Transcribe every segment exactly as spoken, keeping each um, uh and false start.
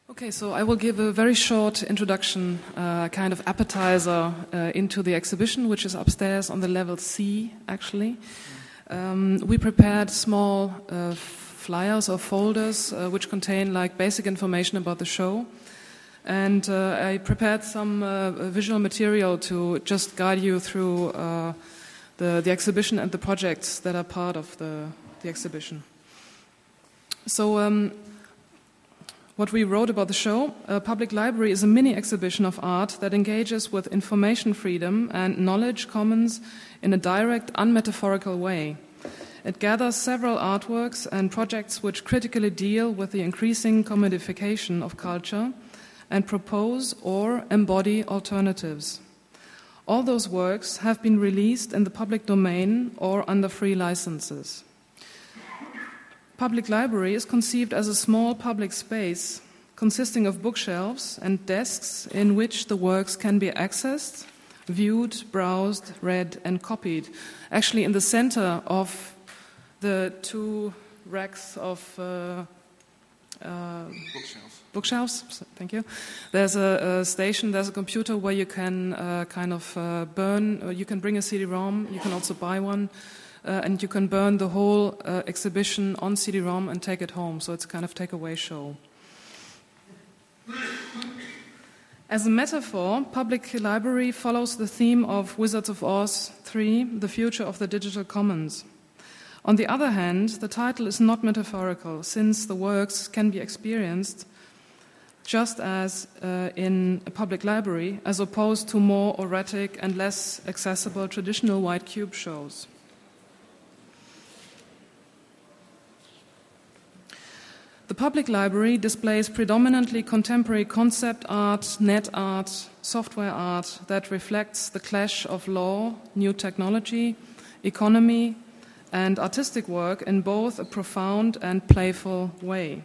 Okay, so I will give a very short introduction, uh, kind of appetizer uh, into the exhibition, which is upstairs on the level C, actually. Um, we prepared small uh, flyers or folders uh, which contain like basic information about the show. And uh, I prepared some uh, visual material to just guide you through uh, the, the exhibition and the projects that are part of the, the exhibition. So, um, what we wrote about the show, a public library is a mini exhibition of art that engages with information freedom and knowledge commons in a direct, unmetaphorical way. It gathers several artworks and projects which critically deal with the increasing commodification of culture and propose or embody alternatives. All those works have been released in the public domain or under free licenses. Public library is conceived as a small public space consisting of bookshelves and desks in which the works can be accessed, viewed, browsed, read, and copied. Actually, in the center of the two racks of uh, uh, bookshelves. bookshelves, thank you, there's a, a station, there's a computer where you can uh, kind of uh, burn, or you can bring a C D ROM, you can also buy one. Uh, and you can burn the whole uh, exhibition on C D ROM and take it home. So it's a kind of takeaway show. As a metaphor, Public Library follows the theme of Wizards of Oz three, The Future of the Digital Commons. On the other hand, the title is not metaphorical, since the works can be experienced just as uh, in a public library, as opposed to more erratic and less accessible traditional white cube shows. The public library displays predominantly contemporary concept art, net art, software art that reflects the clash of law, new technology, economy, and artistic work in both a profound and playful way.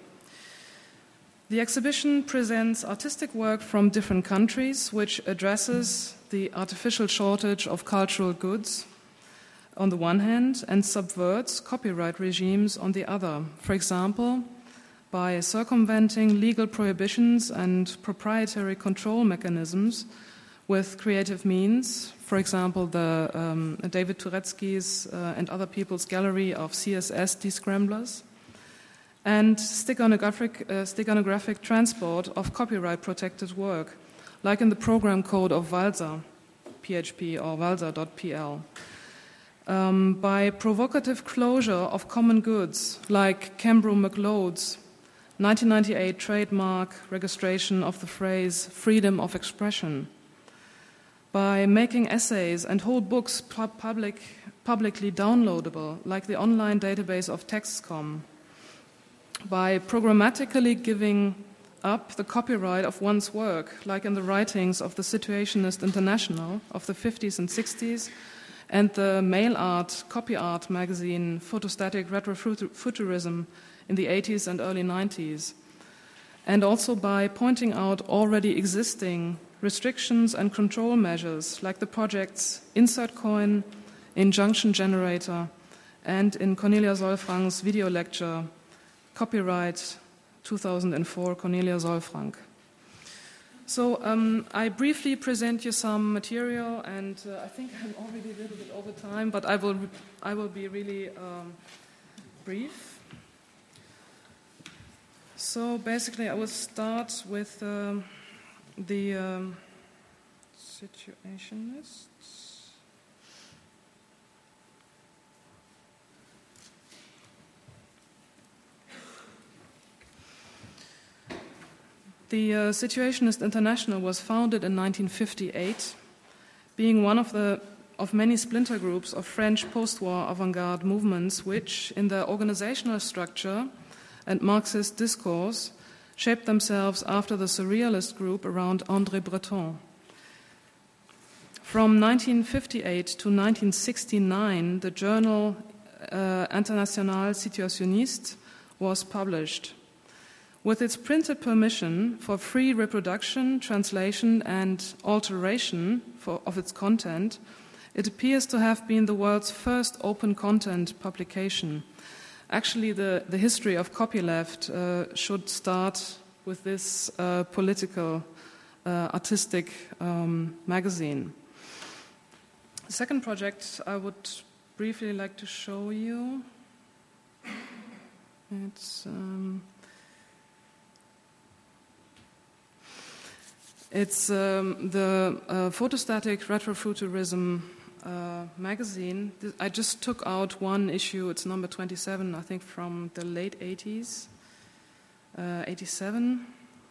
The exhibition presents artistic work from different countries, which addresses the artificial shortage of cultural goods on the one hand and subverts copyright regimes on the other. For example, by circumventing legal prohibitions and proprietary control mechanisms with creative means, for example, the um, David Turetsky's uh, and other people's gallery of C S S descramblers, and steganographic, uh, steganographic transport of copyright-protected work, like in the program code of Walser, P H P, or walser dot p l. Um, by provocative closure of common goods, like Cambro McLeod's nineteen ninety-eight trademark registration of the phrase freedom of expression, by making essays and whole books public, publicly downloadable, like the online database of TextCom, by programmatically giving up the copyright of one's work, like in the writings of the Situationist International of the fifties and sixties, and the mail art, copy art magazine Photostatic Retrofuturism in the eighties and early nineties, and also by pointing out already existing restrictions and control measures like the projects Insert Coin, Injunction Generator, and in Cornelia Solfrank's video lecture, Copyright two thousand four, Cornelia Solfrank. So um, I briefly present you some material, and uh, I think I'm already a little bit over time, but I will, I will be really um, brief. So basically, I will start with um, the um, Situationists. The uh, Situationist International was founded in nineteen fifty-eight, being one of the of many splinter groups of French post-war avant-garde movements, which, in their organizational structure and Marxist discourse, shaped themselves after the surrealist group around André Breton. From nineteen fifty-eight to nineteen sixty-nine, the journal uh, International Situationniste was published. With its printed permission for free reproduction, translation, and alteration for, of its content, it appears to have been the world's first open content publication. Actually, the, the history of copyleft uh, should start with this uh, political, uh, artistic um, magazine. The second project I would briefly like to show you. It's um, it's um, the uh, Photostatic Retrofuturism uh, magazine. I just took out one issue. It's number twenty-seven, I think, from the late eighties, uh, eighty-seven.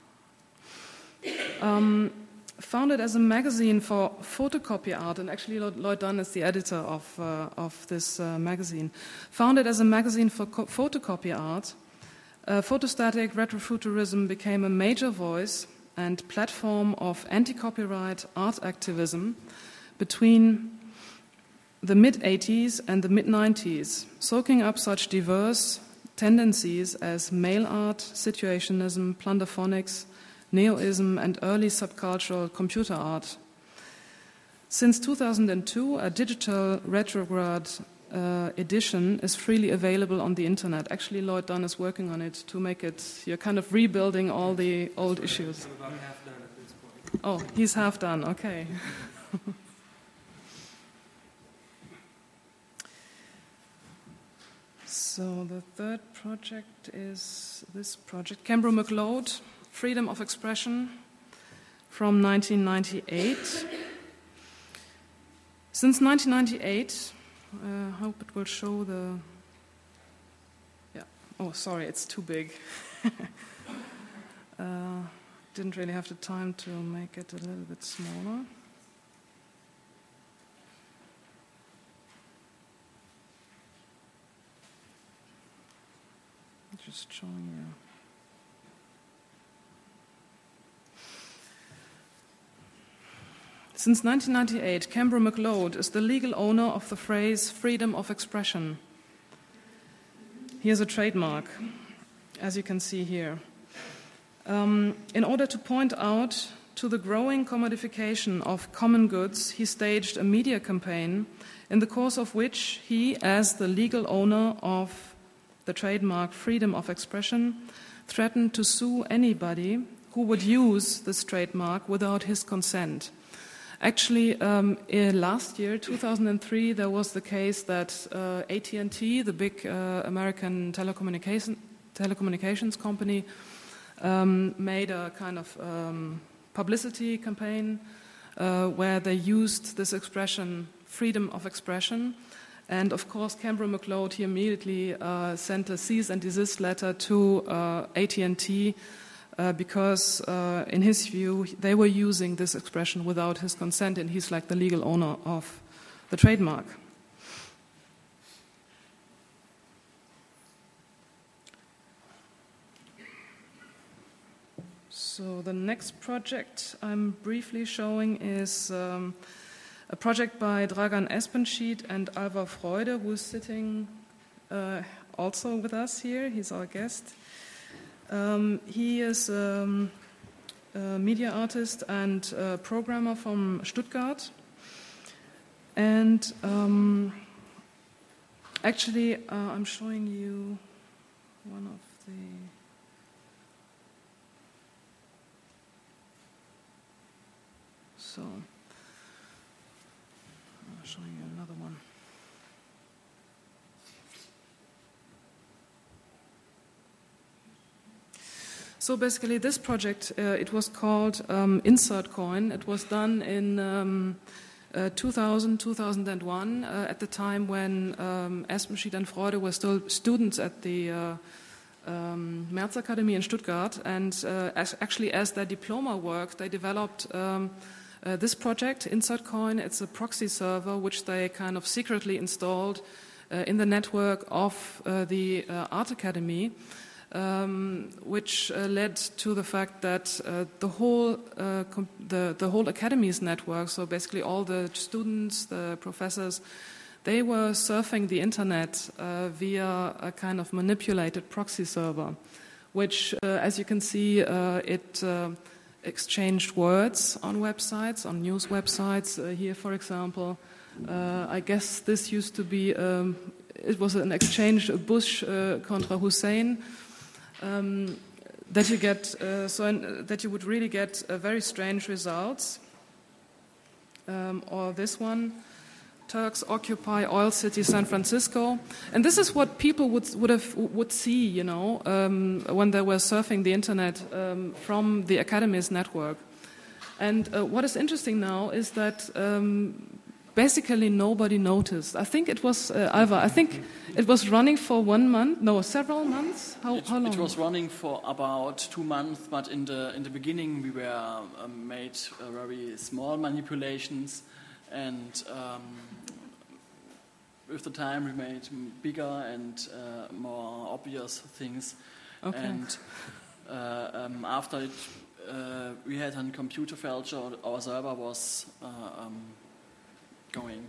Um, founded as a magazine for photocopy art, and actually Lloyd Dunn is the editor of uh, of this uh, magazine. Founded as a magazine for co- photocopy art, uh, Photostatic Retrofuturism became a major voice and platform of anti-copyright art activism between the mid-eighties and the mid-nineties, soaking up such diverse tendencies as mail art, situationism, plunderphonics, neoism, and early subcultural computer art. Since two thousand two, a digital retrograde uh, edition is freely available on the internet. Actually, Lloyd Dunn is working on it to make it, you're kind of rebuilding all the old issues. I'm about half done at this point. Oh, he's half done, okay. So the third project is this project, Kembro McLeod, Freedom of Expression, from nineteen ninety-eight. Since nineteen ninety-eight, I uh, hope it will show the... Yeah. Oh, sorry, it's too big. uh, didn't really have the time to make it a little bit smaller. Just showing you. Since nineteen ninety-eight, Kembro McLeod is the legal owner of the phrase freedom of expression. He has a trademark, as you can see here. Um, in order to point out to the growing commodification of common goods, he staged a media campaign in the course of which he, as the legal owner of the trademark freedom of expression, threatened to sue anybody who would use this trademark without his consent. Actually, um, last year, two thousand three, there was the case that uh, A T and T, the big uh, American telecommunication, telecommunications company, um, made a kind of um, publicity campaign uh, where they used this expression, freedom of expression. And of course, Kembro McLeod, he immediately uh, sent a cease and desist letter to uh, A T and T uh, because, uh, in his view, they were using this expression without his consent, and he's like the legal owner of the trademark. So the next project I'm briefly showing is um, a project by Dragan Espenschid and Alvar Freude, who is sitting uh, also with us here. He's our guest. Um, he is um, a media artist and a programmer from Stuttgart. And um, actually, uh, I'm showing you one of the... So... I'll show you another one. So basically, this project, uh, it was called um, Insert Coin. It was done in um, uh, two thousand, two thousand one, uh, at the time when um, Espenschid and Freude were still students at the uh, um, Märzakademie in Stuttgart. And uh, as, actually, as their diploma work, they developed um, Uh, this project, Insert Coin. It's a proxy server which they kind of secretly installed uh, in the network of uh, the uh, Art Academy, um, which uh, led to the fact that uh, the whole uh, com- the the whole Academy's network, so basically all the students, the professors, they were surfing the internet uh, via a kind of manipulated proxy server, which, uh, as you can see, uh, it uh, exchanged words on websites, on news websites. Uh, here, for example, uh, I guess this used to be, um, it was an exchange, Bush uh, contra Hussein. Um, that you get uh, so in, uh, that you would really get uh, very strange results. Um, or this one, Turks occupy oil city San Francisco, and this is what people would would have would see, you know, um, when they were surfing the internet um, from the Academy's network. And uh, what is interesting now is that um, basically nobody noticed. I think it was uh, Alva. I think it was running for one month, no, several months. How, it, how long? It was running for about two months, but in the in the beginning we were um, made uh, very small manipulations, and um, with the time we made bigger and uh, more obvious things. Okay. And uh, um, after it, uh, we had a computer failure. Our server was uh, um, going.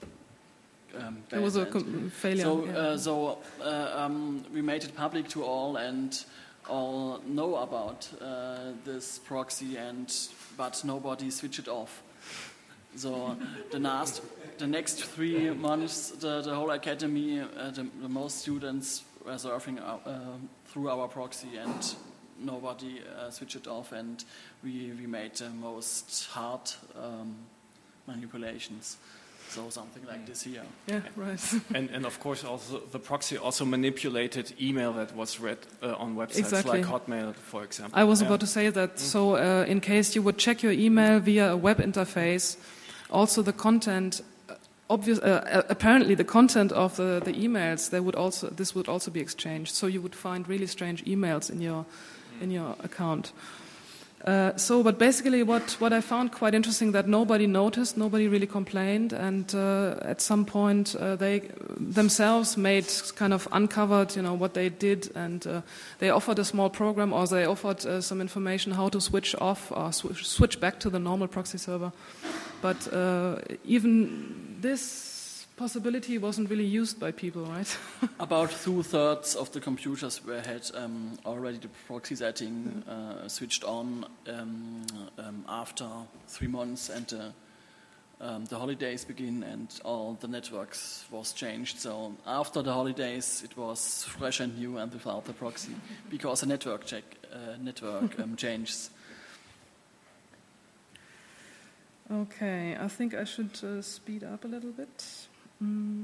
Um, it was a com- failure. So, yeah. uh, so uh, um, we made it public to all, and all know about uh, this proxy, and but nobody switched it off. So the last, the next three months, the, the whole academy, uh, the, the most students were surfing our, uh, through our proxy, and nobody uh, switched it off, and we we made the most hard um, manipulations. So something like this here. Yeah, right. and and of course also the proxy also manipulated email that was read uh, on websites Exactly. like Hotmail, for example. I was yeah. about to say that. Mm. So uh, in case you would check your email via a web interface, also the content, uh, obvious, uh, apparently the content of the, the emails, they would also this would also be exchanged. So you would find really strange emails in your mm. in your account. Uh, so, but basically what, what I found quite interesting that nobody noticed, nobody really complained, and uh, at some point uh, they themselves made kind of uncovered, you know, what they did, and uh, they offered a small program, or they offered uh, some information how to switch off or sw- switch back to the normal proxy server. But uh, even this possibility wasn't really used by people, right? About two-thirds of the computers were had um, already the proxy setting uh, switched on um, um, after three months, and uh, um, the holidays begin, and all the networks was changed. So after the holidays, it was fresh and new and without the proxy, because the network check uh, network um, changes. Okay, I think I should uh, speed up a little bit. Mm.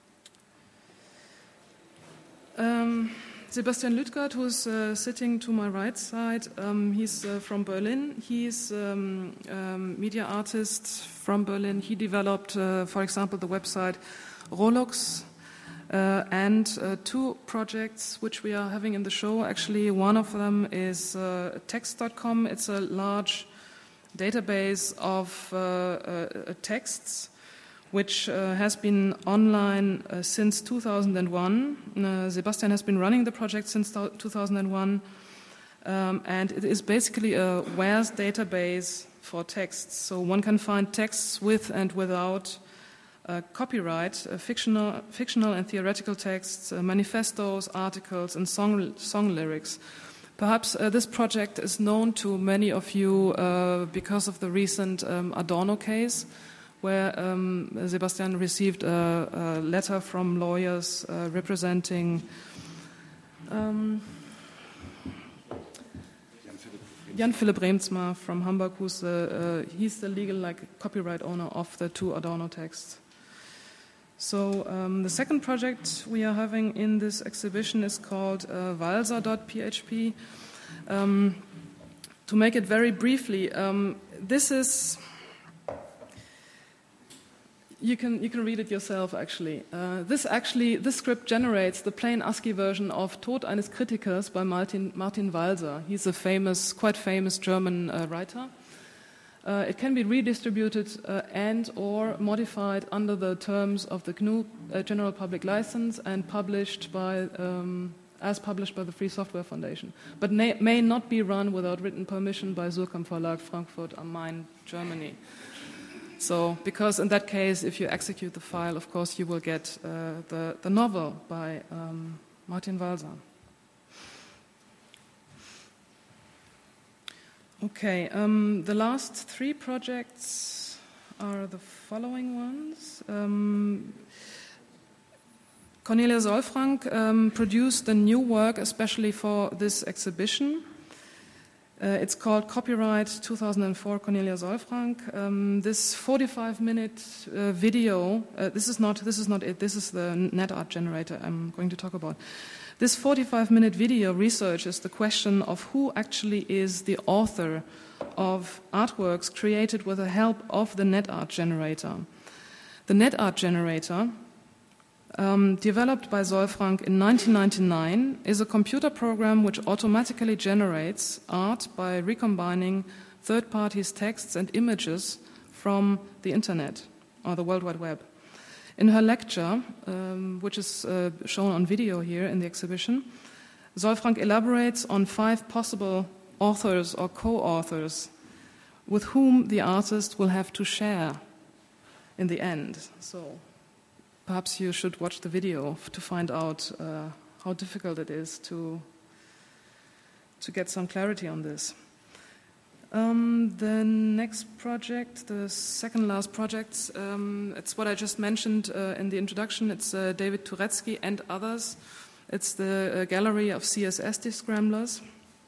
Um, Sebastian Lütgert, who's uh, sitting to my right side, um, he's uh, from Berlin. He's a um, um, media artist from Berlin. He developed, uh, for example, the website Rolux uh, and uh, two projects which we are having in the show. Actually, one of them is uh, text dot com. It's a large database of uh, uh, texts which uh, has been online uh, since two thousand one. Uh, Sebastian has been running the project since two thousand one, um, and it is basically a WHERE's database for texts. So one can find texts with and without uh, copyright, uh, fictional, fictional and theoretical texts, uh, manifestos, articles, and song, song lyrics. Perhaps uh, this project is known to many of you uh, because of the recent um, Adorno case, where um, Sebastian received a, a letter from lawyers uh, representing um, Jan Philipp Reemtsma from Hamburg, who's the, uh, he's the legal like copyright owner of the two Adorno texts. So um, the second project we are having in this exhibition is called uh, Walser dot p h p. Um, to make it very briefly, um, this is... You can you can read it yourself. Actually, uh, this actually this script generates the plain ASCII version of Tod eines Kritikers by Martin Martin Walser. He's a famous, quite famous German uh, writer. Uh, it can be redistributed uh, and or modified under the terms of the G N U uh, General Public License and published by um, as published by the Free Software Foundation, but may, may not be run without written permission by Surkamp Verlag, Frankfurt am Main, Germany. So, because in that case, if you execute the file, of course, you will get uh, the, the novel by um, Martin Walser. Okay, um, the last three projects are the following ones. Um, Cornelia Solfrank um, produced a new work especially for this exhibition. Uh, it's called Copyright two thousand four Cornelia Solfrank. Um, this forty-five minute uh, video, uh, this is not this is not it, this is the NetArt generator I'm going to talk about. This forty-five minute video researches the question of who actually is the author of artworks created with the help of the NetArt generator. The NetArt generator, um, developed by Solfrank in nineteen ninety-nine, is a computer program which automatically generates art by recombining third parties' texts and images from the internet or the World Wide Web. In her lecture, um, which is uh, shown on video here in the exhibition, Solfrank elaborates on five possible authors or co-authors with whom the artist will have to share in the end. So perhaps you should watch the video to find out uh, how difficult it is to, to get some clarity on this. Um, the next project, the second last project, um, it's what I just mentioned uh, in the introduction. It's uh, David Turetsky and others. It's the uh, gallery of C S S descramblers,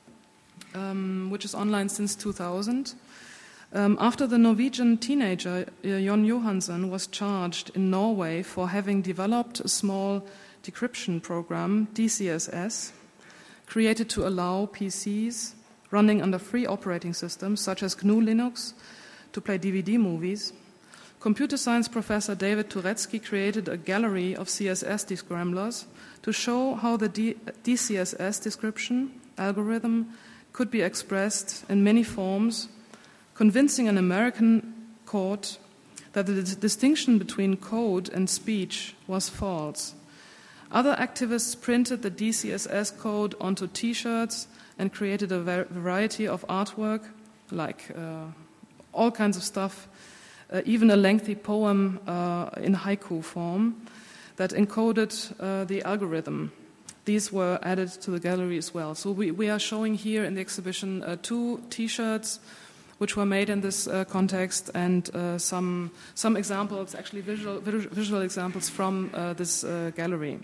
um, which is online since two thousand. Um, after the Norwegian teenager uh, Jon Johansen was charged in Norway for having developed a small decryption program, D C S S, created to allow P Cs running under free operating systems such as G N U Linux to play D V D movies, computer science professor David Turetsky created a gallery of C S S descramblers to show how the D- DCSS description algorithm could be expressed in many forms, convincing an American court that the d- distinction between code and speech was false. Other activists printed the D C S S code onto T-shirts and created a var- variety of artwork, like uh, all kinds of stuff, uh, even a lengthy poem uh, in haiku form that encoded uh, the algorithm. These were added to the gallery as well. So we, we are showing here in the exhibition uh, two T-shirts which were made in this uh, context, and uh, some some examples, actually visual visual, visual examples from uh, this uh, gallery.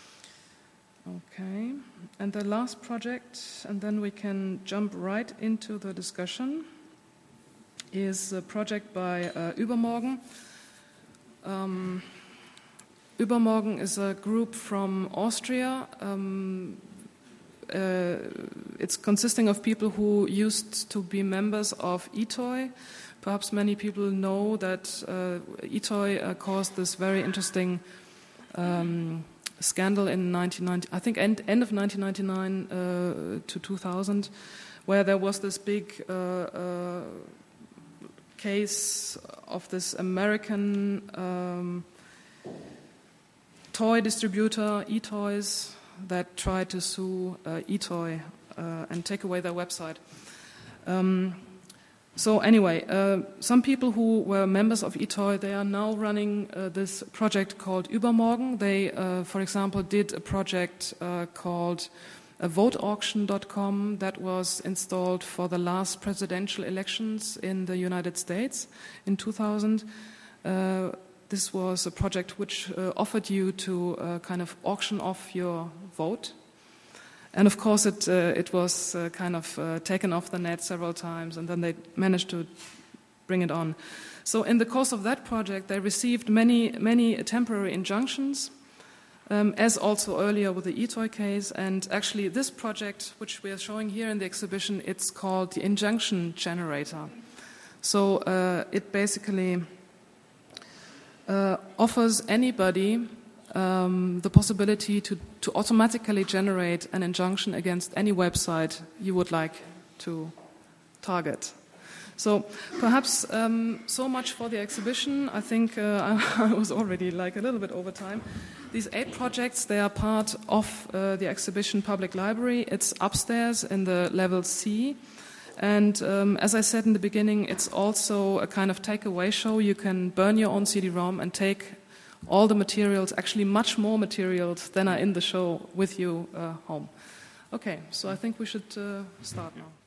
Okay, and the last project, and then we can jump right into the discussion, is a project by uh, Übermorgen. Um, Übermorgen is a group from Austria. Um, uh, it's consisting of people who used to be members of E T O I. Perhaps many people know that uh, E T O I uh, caused this very interesting um, scandal in nineteen ninety, I think end, end of nineteen ninety-nine uh, to two thousand, where there was this big uh, uh, case of this American um, toy distributor, eToys, that tried to sue uh, E T O I uh, and take away their website. Um, So anyway, uh, some people who were members of E T O I, they are now running uh, this project called Übermorgen. They, uh, for example, did a project uh, called uh, vote auction dot com that was installed for the last presidential elections in the United States in two thousand. Uh, this was a project which uh, offered you to uh, kind of auction off your vote. And of course, it uh, it was uh, kind of uh, taken off the net several times, and then they managed to bring it on. So in the course of that project, they received many many temporary injunctions, um, as also earlier with the E T O I case. And actually, this project, which we are showing here in the exhibition, it's called the Injunction Generator. So uh, it basically uh, offers anybody Um, the possibility to, to automatically generate an injunction against any website you would like to target. So perhaps um, so much for the exhibition. I think uh, I, I was already like a little bit over time. These eight projects, they are part of uh, the exhibition Public Library. It's upstairs in the level C. And um, as I said in the beginning, it's also a kind of takeaway show. You can burn your own C D ROM and take all the materials, actually much more materials than are in the show, with you uh, home. Okay, so I think we should uh, start now.